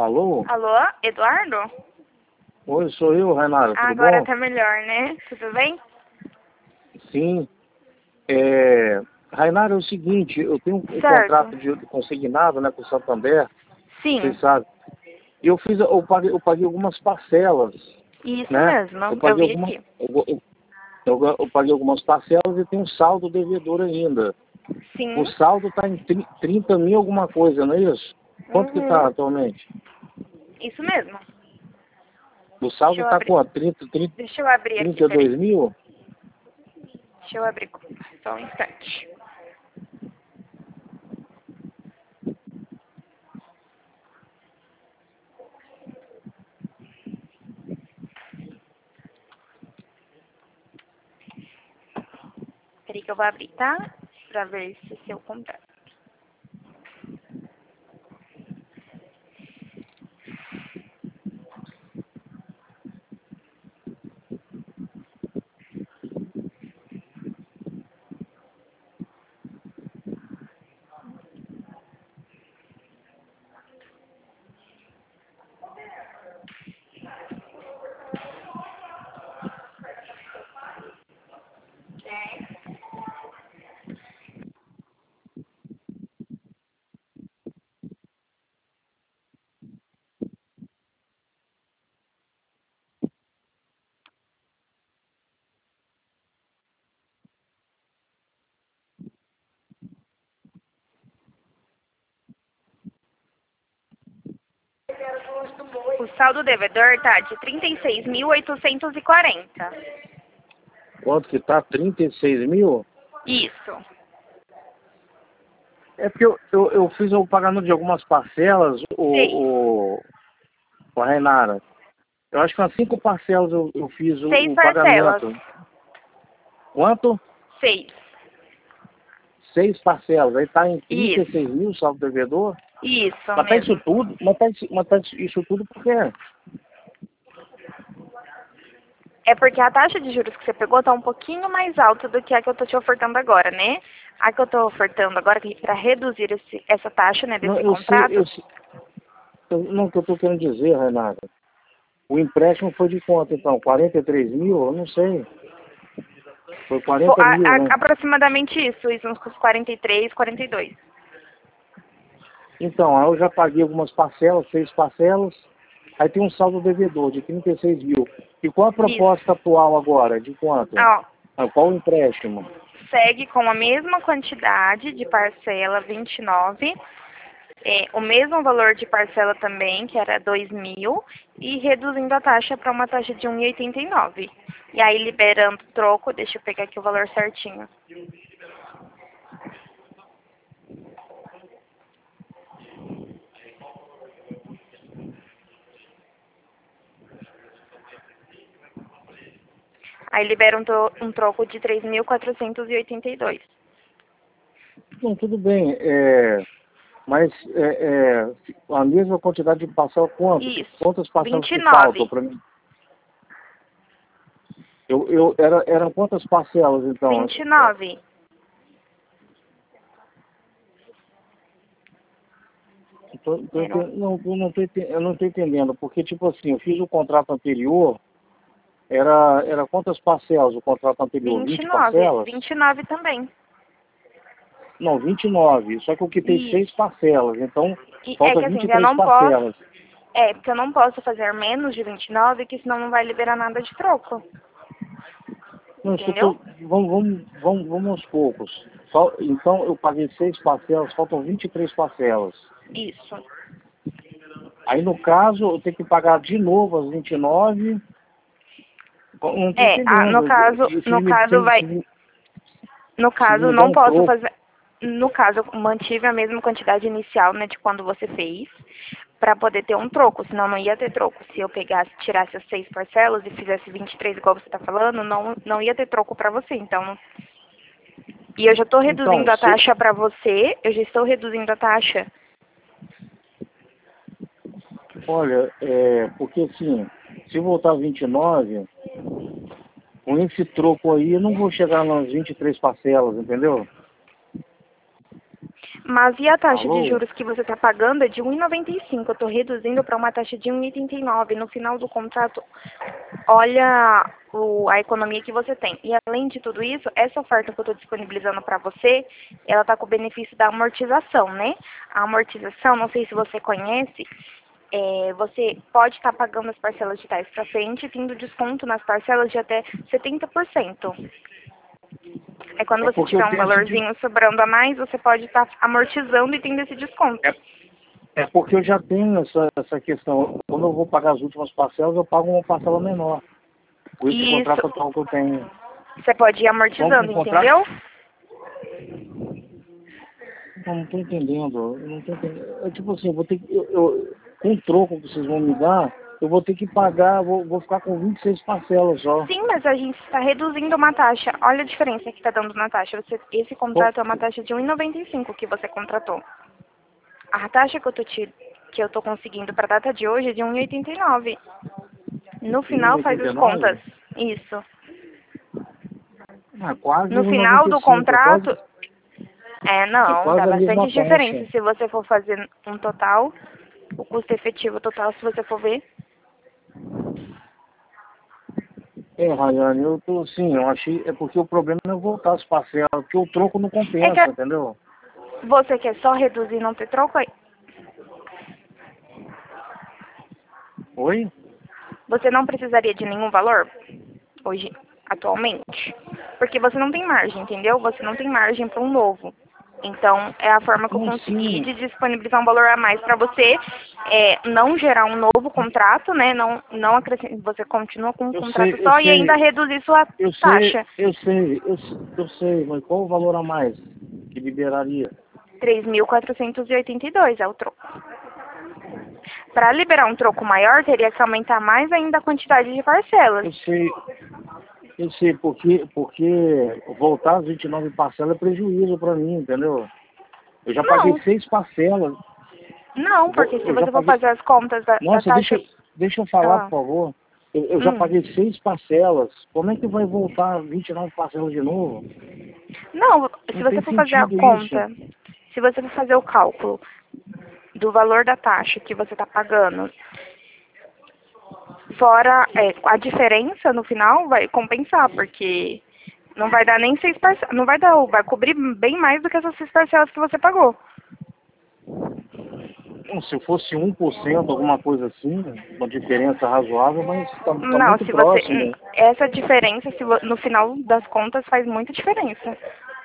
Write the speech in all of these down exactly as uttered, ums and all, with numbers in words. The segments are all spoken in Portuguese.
Alô? Alô, Eduardo? Oi, sou eu, Renata, tudo Agora bom? tá melhor, né? Tudo bem? Sim. É... Rainara, é o seguinte, eu tenho um Certo. contrato de de consignado, né, com o Santander, Sim, vocês sabem. E eu fiz, eu paguei, eu paguei algumas parcelas, isso né? mesmo. Eu Eu paguei vi algumas, aqui. eu, eu, eu, eu paguei algumas parcelas e tem um saldo devedor ainda. O Sim. saldo está em tri- trinta mil alguma coisa, não é isso? Quanto que está Uhum. atualmente? Isso mesmo. O Deixa saldo eu está abrir. quanto? trinta, trinta, Deixa eu abrir aqui, trinta e peraí. dois mil? Deixa eu abrir. Só um instante. Peraí que eu vou abrir, tá? Pra ver se seu contrato. O saldo devedor tá de trinta e seis mil oitocentos e quarenta. Quanto que está? trinta e seis mil? Isso. É porque eu, eu, eu fiz o pagamento de algumas parcelas, Seis. o, o, o Rainara. Eu acho que umas cinco parcelas eu, eu fiz o, Seis o parcelas. pagamento. Quanto? Seis. Seis parcelas. Aí está em trinta e seis Isso. mil, saldo devedor. Isso Mas tá isso mesmo. tudo? Mas tá, isso- mas tá isso tudo por quê? É porque a taxa de juros que você pegou tá um pouquinho mais alta do que a que eu tô te ofertando agora, né? A que eu tô ofertando agora, para reduzir esse, essa taxa, né, Não, desse eu sei, contrato, eu sei. Eu, não, o que eu estou querendo dizer, Renata. O empréstimo foi de quanto, então? quarenta e três mil? Eu não sei. Foi fo- quarenta a- mil, a- né? aproximadamente isso, isso uns quarenta e três, quarenta e dois. Então, aí eu já paguei algumas parcelas, seis parcelas. Aí tem um saldo devedor de trinta e seis mil. E qual a proposta Isso. atual agora? De quanto? Ó, Ah, qual o empréstimo? segue com a mesma quantidade de parcela, vinte e nove, é, o mesmo valor de parcela também, que era dois mil, e reduzindo a taxa para uma taxa de um e oitenta e nove. E aí liberando o troco, deixa eu pegar aqui o valor certinho. Aí libera um, tro- um troco de três mil quatrocentos e oitenta e dois. Não, tudo bem. É, mas é, é, a mesma quantidade de parcela, quanto? Isso, Quantas parcelas vinte e que faltam nove. para mim? Eu, eu, era, eram quantas parcelas, então? vinte e nove. Eu tô- tô Eram enten- não, eu não tô enten- eu não estou entendendo, porque, tipo assim, eu fiz o contrato anterior, era, era quantas parcelas o contrato anterior? vinte e vinte nove. parcelas? vinte e nove também. Não, vinte e nove. Só que eu quitei seis Isso. parcelas, então E é falta que vinte assim, e eu três não posso. parcelas. É, porque eu não posso fazer menos de vinte e nove, que senão não vai liberar nada de troco. Não, isso que eu Entendeu? tô, vamos, vamos, vamos, vamos aos poucos. Fal- Então eu paguei seis parcelas, faltam vinte e três parcelas. Isso. Aí no caso eu tenho que pagar de novo as vinte e nove. Não estou É, a- no entendendo. caso, Se no me, se, caso me- vai. se me No se caso, me dá não um posso troco. fazer. No caso, eu mantive a mesma quantidade inicial, né, de quando você fez, para poder ter um troco, senão não ia ter troco. Se eu pegasse, tirasse as seis parcelas e fizesse vinte e três igual você está falando, não, não ia ter troco para você. Então, e eu já estou Então, reduzindo a se, taxa para você, eu já estou reduzindo a taxa. olha, é, porque assim, se voltar vinte e nove, com esse troco aí, eu não vou chegar nas vinte e três parcelas, entendeu? Mas e a taxa Alô? de juros que você está pagando é de um vírgula noventa e cinco. Eu estou reduzindo para uma taxa de um vírgula oitenta e nove. No final do contrato, olha o, a economia que você tem. E além de tudo isso, essa oferta que eu estou disponibilizando para você, ela está com o benefício da amortização, né? A amortização, não sei se você conhece, é, você pode estar pagando as parcelas de trás para frente, tendo desconto nas parcelas de até setenta por cento. É quando É você porque eu tiver um tenho esse de... valorzinho sobrando a mais, você pode estar amortizando e tendo esse desconto. é, é porque eu já tenho essa, essa questão. Quando eu vou pagar as últimas parcelas, eu pago uma parcela menor. Por esse Isso, contrato atual que eu tenho. você pode ir Como que amortizando, o contrato... entendeu? Não, não tô entendendo. Eu não tô entendendo. É tipo assim, eu vou ter que... Eu, eu, com o troco que vocês vão me dar, eu vou ter que pagar, vou, vou ficar com vinte e seis parcelas só. Sim, mas a gente está reduzindo uma taxa. Olha a diferença que está dando na taxa. Você, esse Bom, contrato é uma taxa de um vírgula noventa e cinco que você contratou. A taxa que eu tô, te, que eu tô conseguindo para a data de hoje é de um vírgula oitenta e nove. No final faz as contas. 1,89? Isso. Ah, quase No final do um vírgula noventa e cinco. É quase, contrato, é, é não, dá quase a mesma bastante diferença. taxa. Se você for fazer um total, o custo efetivo total, se você for ver. É, Rayane, eu tô assim, eu achei, é porque o problema não é voltar as parcelas, porque o troco não É compensa, que entendeu? você quer só reduzir e não ter troco aí. Oi? Você não precisaria de nenhum valor hoje, atualmente. Porque você não tem margem, entendeu? Você não tem margem para um novo. Então, é a forma que eu Como consegui assim? de disponibilizar um valor a mais para você, é, não gerar um novo contrato, né? Não, não acrescentar, você continua com um Eu contrato sei, eu só e ainda sei, reduzir sua eu sei, taxa. eu sei, eu, eu sei, mas qual o valor a mais que liberaria? três mil quatrocentos e oitenta e dois é o troco. Para liberar um troco maior, teria que aumentar mais ainda a quantidade de parcelas. Eu sei, eu sei, porque, porque voltar às vinte e nove parcelas é prejuízo para mim, entendeu? Eu já paguei Não, seis parcelas, não, vou- porque se eu já você for paguei... fazer as contas da, da Nossa, deixa, taxa. deixa eu falar, por Ah, favor. Eu, eu já hum. paguei seis parcelas. Como é que vai voltar vinte e nove parcelas de novo? Não, se Não você tem for fazer a sentido isso. conta, se você for fazer o cálculo do valor da taxa que você está pagando, fora é, a diferença no final vai compensar, porque não vai dar nem seis parcelas, não vai dar, vai cobrir bem mais do que essas seis parcelas que você pagou. Bom, se fosse um por cento, alguma coisa assim, uma diferença razoável, mas está tá tá Não, muito se você, hum, próximo. essa diferença, se vo- no final das contas, faz muita diferença.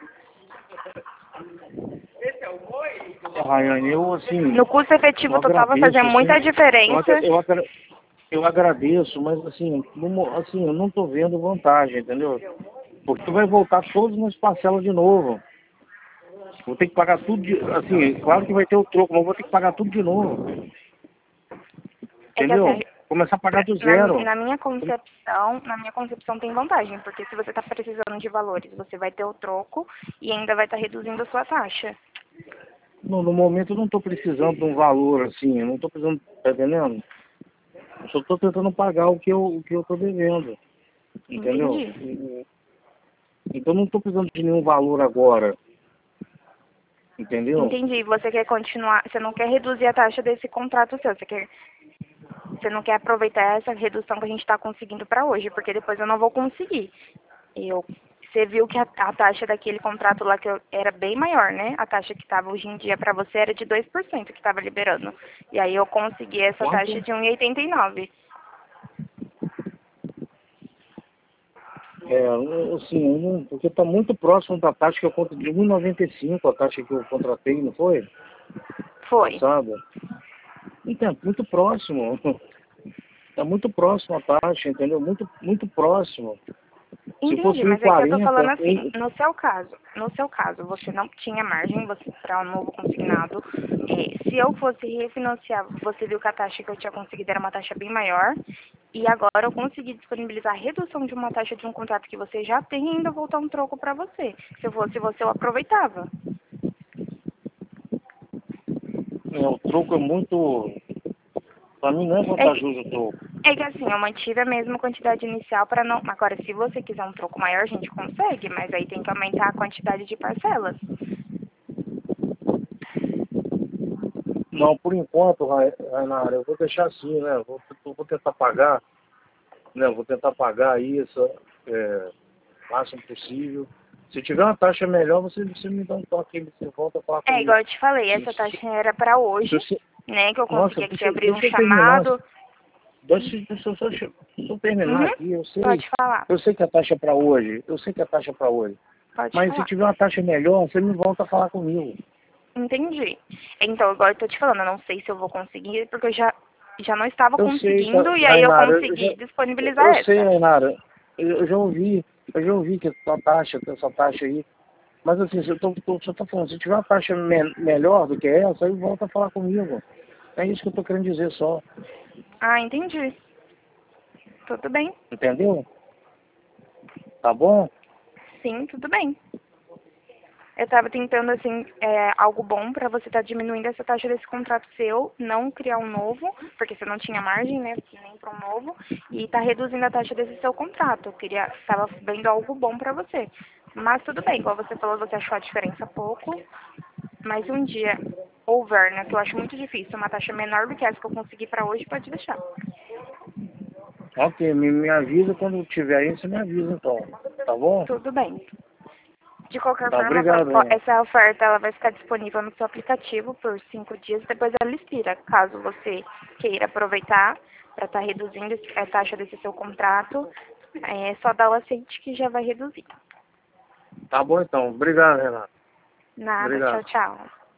É, Rayane, eu assim, No custo eu efetivo total vai fazer agradeço, muita assim, eu, agra- diferença. eu, agra- eu agradeço, mas assim, no mo- assim, eu não estou vendo vantagem, entendeu? Porque vai voltar todas as parcelas de novo. Vou ter que pagar tudo de, assim, claro que vai ter o troco, mas eu vou ter que pagar tudo de novo. É que assim, Entendeu? Começar a pagar pra- do na, zero. na minha concepção, na minha concepção tem vantagem, porque se você está precisando de valores, você vai ter o troco e ainda vai estar reduzindo a sua taxa. No, no momento eu não estou precisando de um valor assim, eu não estou precisando, tá entendendo? Eu só estou tentando pagar o que eu o que eu estou devendo, entendeu? Entendi. E- Então não estou precisando de nenhum valor agora, entendeu? Entendi. Você quer continuar, você não quer reduzir a taxa desse contrato seu, você quer, você não quer aproveitar essa redução que a gente está conseguindo para hoje, porque depois eu não vou conseguir. Eu, você viu que a, a taxa daquele contrato lá que eu, era bem maior, né? A taxa que estava hoje em dia para você era de dois por cento que estava liberando. E aí eu consegui essa taxa Quanto? de um vírgula oitenta e nove. É, eu- assim, eu não- porque está muito próximo da taxa que eu contratei, de um vírgula noventa e cinco a taxa que eu contratei, não foi? Foi. Passada. Então, muito próximo. Está muito próximo a taxa, entendeu? Muito, muito próximo. Se Entendi, fosse mas é que eu tô falando um vírgula quarenta, assim, no seu caso, no seu caso, você não tinha margem para um novo consignado. É, se eu fosse refinanciar, você viu que a taxa que eu tinha conseguido era uma taxa bem maior, e agora eu consegui disponibilizar a redução de uma taxa de um contrato que você já tem e ainda voltar um troco para você. Se eu fosse você, eu aproveitava. é, o troco é muito... Para mim não é É que, vantajoso o troco. é que assim, eu mantive a mesma quantidade inicial para não. Agora, se você quiser um troco maior, a gente consegue, mas aí tem que aumentar a quantidade de parcelas. Não, por enquanto, Ra- Rainara, eu vou deixar assim, né? Vou, eu vou tentar pagar, né? Vou tentar pagar isso é, o máximo possível. Se tiver uma taxa melhor, você, você me dá um toque, você volta a falar É, comigo. igual eu te falei, essa taxa era pra hoje, Se você- né? Que eu Nossa, consegui aqui deixa, abrir um deixa eu terminar. chamado. Deixa, deixa, eu só- deixa eu terminar Uhum, aqui. Eu sei, pode falar, eu sei que a taxa é para hoje. Eu sei que a taxa é para hoje. pode Mas se falar. tiver uma taxa melhor, você me volta a falar comigo. Entendi. Então, agora eu tô te falando, eu não sei se eu vou conseguir, porque eu já, já não estava Eu sei, tá, conseguindo, e aí eu Rainara, eu, já, consegui disponibilizar eu sei, essa. Rainara. Eu, eu já ouvi, eu já ouvi que a taxa, que essa taxa aí. Mas assim, se eu tô, tô, só tô falando, se tiver uma taxa me, melhor do que essa, aí volta a falar comigo. É isso que eu tô querendo dizer só. Ah, entendi. Tudo bem. Entendeu? Tá bom? Sim, tudo bem. Eu estava tentando, assim, é, algo bom para você estar diminuindo essa taxa desse contrato seu, não criar um novo, porque você não tinha margem, né, nem para um novo, e tá reduzindo a taxa desse seu contrato. Eu queria, estava vendo algo bom para você. Mas tudo bem, igual você falou, você achou a diferença pouco, mas um dia houver, né, que eu acho muito difícil, uma taxa menor do que essa que eu consegui para hoje, pode deixar. Ok, me, me avisa quando tiver aí, você me avisa então. Tá bom? Tudo bem. De qualquer Tá, forma, po- obrigado, po- hein? essa oferta ela vai ficar disponível no seu aplicativo por cinco dias, depois ela expira. Caso você queira aproveitar para estar reduzindo a taxa desse seu contrato, é só dar o aceite que já vai reduzir. Tá bom então. Obrigado, Renato. Nada, tchau, Obrigado. tchau.